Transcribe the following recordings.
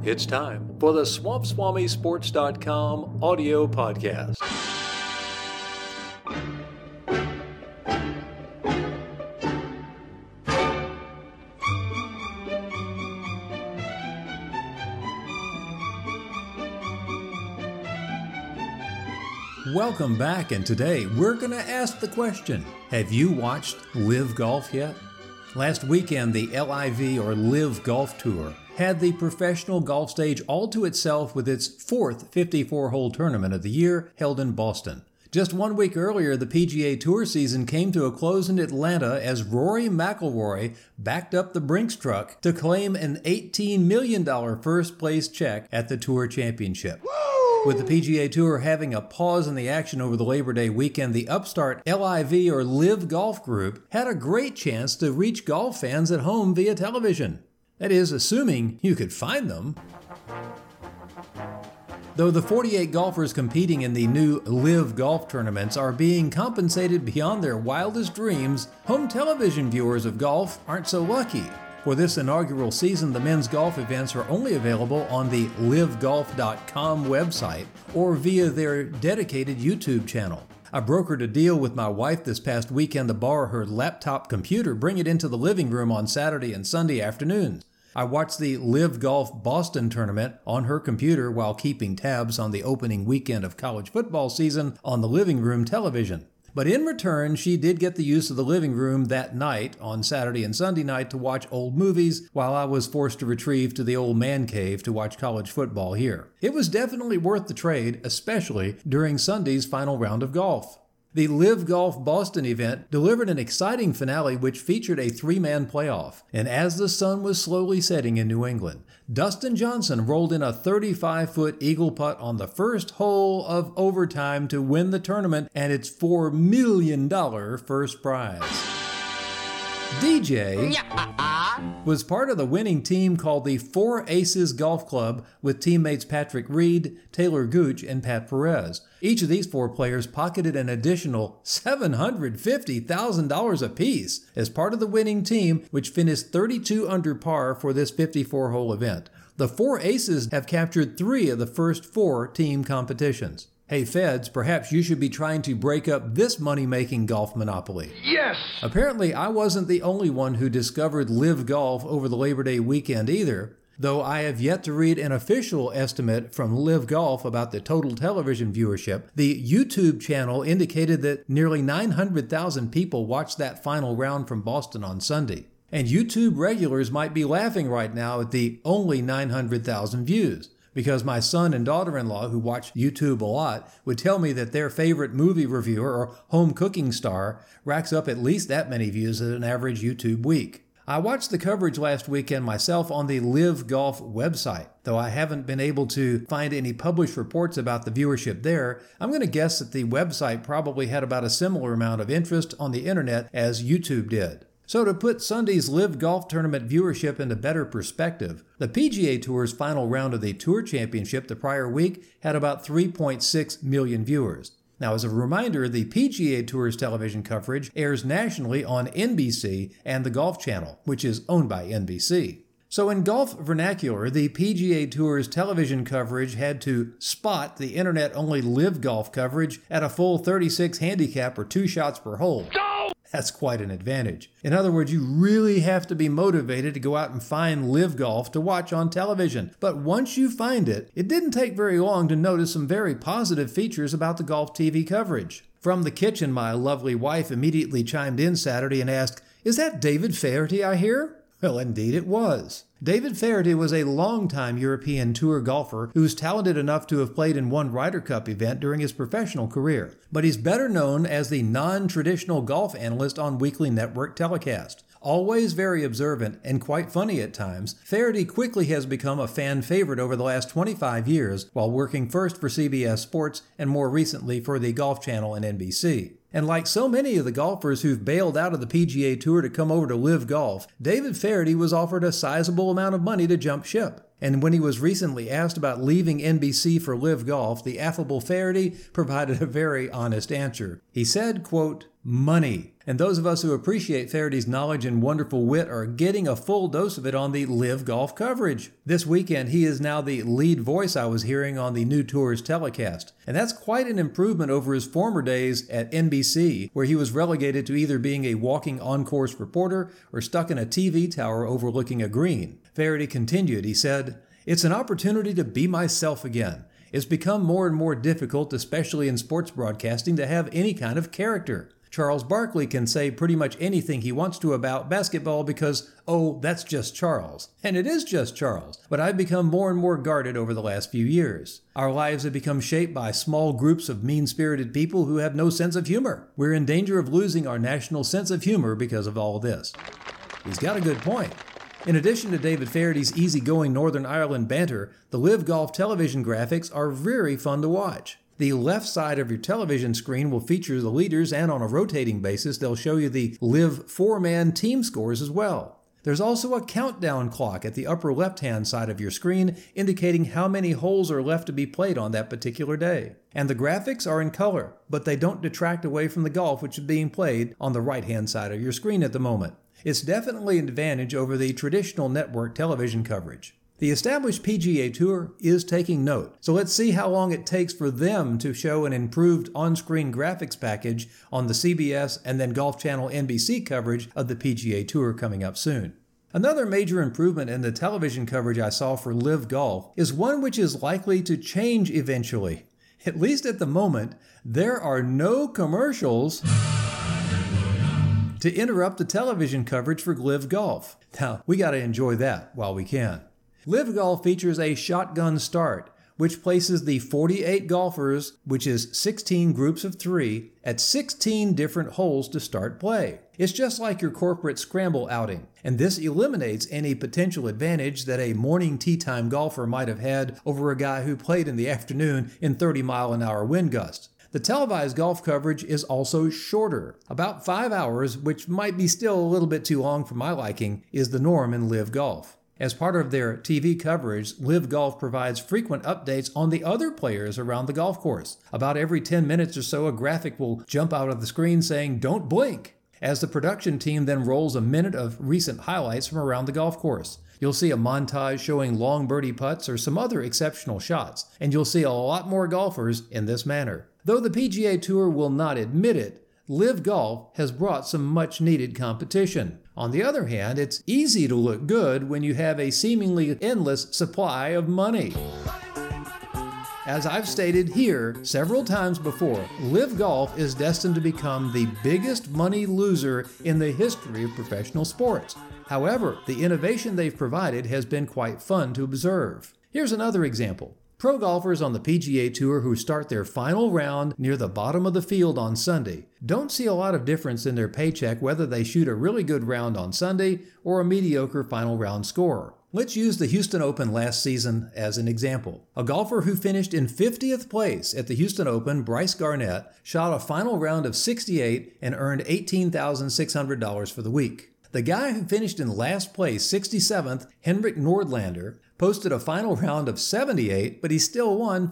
It's time for the SwampSwamiSports.com audio podcast. Welcome back, and today we're going to ask the question, have you watched LIV Golf yet? Last weekend, the LIV or LIV Golf Tour had the professional golf stage all to itself with its fourth 54-hole tournament of the year held in Boston. Just 1 week earlier, the PGA Tour season came to a close in Atlanta as Rory McIlroy backed up the Brinks truck to claim an $18 million first-place check at the Tour Championship. With the PGA Tour having a pause in the action over the Labor Day weekend, the upstart LIV or LIV Golf Group had a great chance to reach golf fans at home via television. That is, assuming you could find them. Though the 48 golfers competing in the new LIV Golf tournaments are being compensated beyond their wildest dreams, home television viewers of golf aren't so lucky. For this inaugural season, the men's golf events are only available on the livegolf.com website or via their dedicated YouTube channel. I brokered a deal with my wife this past weekend to borrow her laptop computer, bring it into the living room on Saturday and Sunday afternoons. I watched the LIV Golf Boston tournament on her computer while keeping tabs on the opening weekend of college football season on the living room television. But in return, she did get the use of the living room that night on Saturday and Sunday night to watch old movies while I was forced to retreat to the old man cave to watch college football here. It was definitely worth the trade, especially during Sunday's final round of golf. The LIV Golf Boston event delivered an exciting finale which featured a three-man playoff. And as the sun was slowly setting in New England, Dustin Johnson rolled in a 35-foot eagle putt on the first hole of overtime to win the tournament and its $4 million first prize. DJ was part of the winning team called the Four Aces Golf Club with teammates Patrick Reed, Taylor Gooch, and Pat Perez. Each of these four players pocketed an additional $750,000 apiece as part of the winning team, which finished 32 under par for this 54-hole event. The Four Aces have captured 3 of the first 4 team competitions. Hey Feds, perhaps you should be trying to break up this money-making golf monopoly. Yes! Apparently, I wasn't the only one who discovered LIV Golf over the Labor Day weekend either, though I have yet to read an official estimate from LIV Golf about the total television viewership. The YouTube channel indicated that nearly 900,000 people watched that final round from Boston on Sunday. And YouTube regulars might be laughing right now at the only 900,000 views. Because my son and daughter-in-law, who watch YouTube a lot, would tell me that their favorite movie reviewer or home cooking star racks up at least that many views at an average YouTube week. I watched the coverage last weekend myself on the LIV Golf website. Though I haven't been able to find any published reports about the viewership there, I'm going to guess that the website probably had about a similar amount of interest on the internet as YouTube did. So to put Sunday's LIV Golf Tournament viewership into better perspective, the PGA Tour's final round of the Tour Championship the prior week had about 3.6 million viewers. Now, as a reminder, the PGA Tour's television coverage airs nationally on NBC and the Golf Channel, which is owned by NBC. So in golf vernacular, the PGA Tour's television coverage had to spot the internet-only LIV Golf coverage at a full 36 handicap or 2 shots per hole. That's quite an advantage. In other words, you really have to be motivated to go out and find LIV Golf to watch on television. But once you find it, it didn't take very long to notice some very positive features about the golf TV coverage. From the kitchen, my lovely wife immediately chimed in Saturday and asked, "Is that David Feherty I hear?" Well, indeed it was. David Feherty was a longtime European Tour golfer who's talented enough to have played in one Ryder Cup event during his professional career. But he's better known as the non-traditional golf analyst on weekly network telecast. Always very observant and quite funny at times, Feherty quickly has become a fan favorite over the last 25 years while working first for CBS Sports and more recently for the Golf Channel and NBC. And like so many of the golfers who've bailed out of the PGA Tour to come over to LIV Golf, David Feherty was offered a sizable amount of money to jump ship. And when he was recently asked about leaving NBC for LIV Golf, the affable Feherty provided a very honest answer. He said, quote, "Money. And those of us who appreciate Faherty's knowledge and wonderful wit are getting a full dose of it on the Live Golf coverage. This weekend, he is now the lead voice I was hearing on the new tour's telecast. And that's quite an improvement over his former days at NBC, where he was relegated to either being a walking on-course reporter or stuck in a TV tower overlooking a green. Faherty continued, he said, "It's an opportunity to be myself again. It's become more and more difficult, especially in sports broadcasting, to have any kind of character. Charles Barkley can say pretty much anything he wants to about basketball because, oh, that's just Charles. And it is just Charles, but I've become more and more guarded over the last few years. Our lives have become shaped by small groups of mean-spirited people who have no sense of humor. We're in danger of losing our national sense of humor because of all this." He's got a good point. In addition to David Faherty's easygoing Northern Ireland banter, the Live Golf television graphics are very fun to watch. The left side of your television screen will feature the leaders, and on a rotating basis, they'll show you the Live 4-man team scores as well. There's also a countdown clock at the upper left-hand side of your screen indicating how many holes are left to be played on that particular day. And the graphics are in color, but they don't detract away from the golf which is being played on the right-hand side of your screen at the moment. It's definitely an advantage over the traditional network television coverage. The established PGA Tour is taking note, so let's see how long it takes for them to show an improved on-screen graphics package on the CBS and then Golf Channel NBC coverage of the PGA Tour coming up soon. Another major improvement in the television coverage I saw for Live Golf is one which is likely to change eventually. At least at the moment, there are no commercials to interrupt the television coverage for Live Golf. Now, we got to enjoy that while we can. Live Golf features a shotgun start, which places the 48 golfers, which is 16 groups of 3, at 16 different holes to start play. It's just like your corporate scramble outing, and this eliminates any potential advantage that a morning tee time golfer might have had over a guy who played in the afternoon in 30-mile-an-hour wind gusts. The televised golf coverage is also shorter. About 5 hours, which might be still a little bit too long for my liking, is the norm in Live Golf. As part of their TV coverage, Live Golf provides frequent updates on the other players around the golf course. About every 10 minutes or so, a graphic will jump out of the screen saying, "Don't blink," as the production team then rolls a minute of recent highlights from around the golf course. You'll see a montage showing long birdie putts or some other exceptional shots, and you'll see a lot more golfers in this manner. Though the PGA Tour will not admit it, Live Golf has brought some much-needed competition. On the other hand, it's easy to look good when you have a seemingly endless supply of money. As I've stated here several times before, Live Golf is destined to become the biggest money loser in the history of professional sports. However, the innovation they've provided has been quite fun to observe. Here's another example. Pro golfers on the PGA Tour who start their final round near the bottom of the field on Sunday don't see a lot of difference in their paycheck whether they shoot a really good round on Sunday or a mediocre final round score. Let's use the Houston Open last season as an example. A golfer who finished in 50th place at the Houston Open, Bryce Garnett, shot a final round of 68 and earned $18,600 for the week. The guy who finished in last place, 67th, Henrik Nordlander, posted a final round of 78, but he still won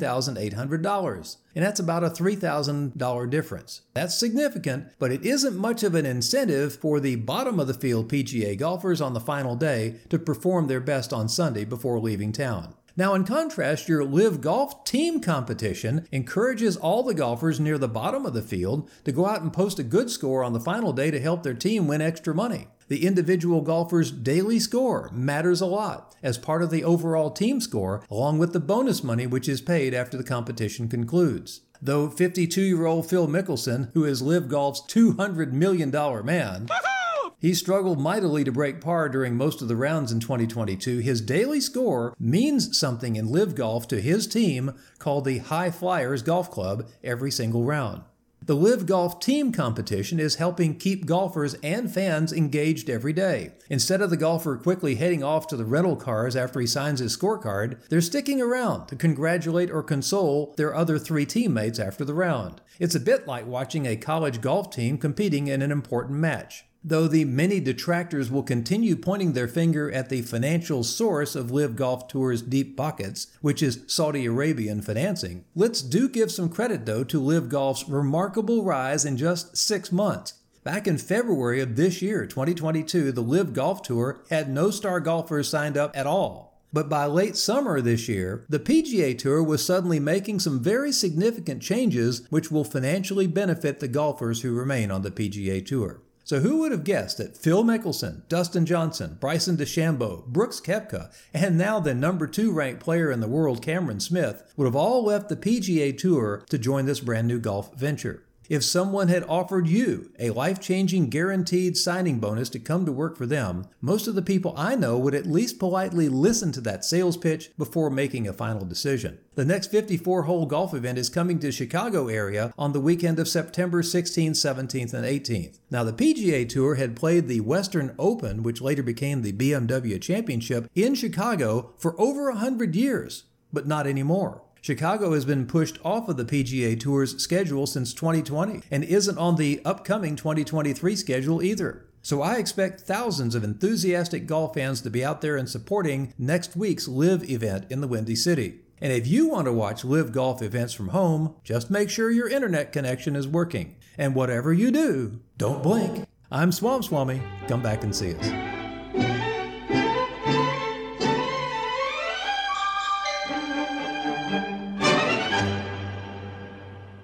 $15,800. And that's about a $3,000 difference. That's significant, but it isn't much of an incentive for the bottom of the field PGA golfers on the final day to perform their best on Sunday before leaving town. Now, in contrast, your Live Golf team competition encourages all the golfers near the bottom of the field to go out and post a good score on the final day to help their team win extra money. The individual golfer's daily score matters a lot as part of the overall team score, along with the bonus money which is paid after the competition concludes. Though 52-year-old Phil Mickelson, who is Live Golf's $200 million man, he struggled mightily to break par during most of the rounds in 2022. His daily score means something in Live Golf to his team called the High Flyers Golf Club every single round. The Live Golf team competition is helping keep golfers and fans engaged every day. Instead of the golfer quickly heading off to the rental cars after he signs his scorecard, they're sticking around to congratulate or console their other 3 teammates after the round. It's a bit like watching a college golf team competing in an important match. Though the many detractors will continue pointing their finger at the financial source of Live Golf Tour's deep pockets, which is Saudi Arabian financing, let's give some credit, though, to Live Golf's remarkable rise in just 6 months. Back in February of this year, 2022, the LIV Golf Tour had no star golfers signed up at all. But by late summer this year, the PGA Tour was suddenly making some very significant changes which will financially benefit the golfers who remain on the PGA Tour. So who would have guessed that Phil Mickelson, Dustin Johnson, Bryson DeChambeau, Brooks Koepka, and now the number 2 ranked player in the world, Cameron Smith, would have all left the PGA Tour to join this brand new golf venture? If someone had offered you a life-changing guaranteed signing bonus to come to work for them, most of the people I know would at least politely listen to that sales pitch before making a final decision. The next 54-hole golf event is coming to Chicago area on the weekend of September 16th, 17th, and 18th. Now, the PGA Tour had played the Western Open, which later became the BMW Championship, in Chicago for over 100 years, but not anymore. Chicago has been pushed off of the PGA Tour's schedule since 2020 and isn't on the upcoming 2023 schedule either. So I expect thousands of enthusiastic golf fans to be out there and supporting next week's LIV event in the Windy City. And if you want to watch LIV golf events from home, just make sure your internet connection is working. And whatever you do, don't blink. I'm Swamp Swami. Come back and see us.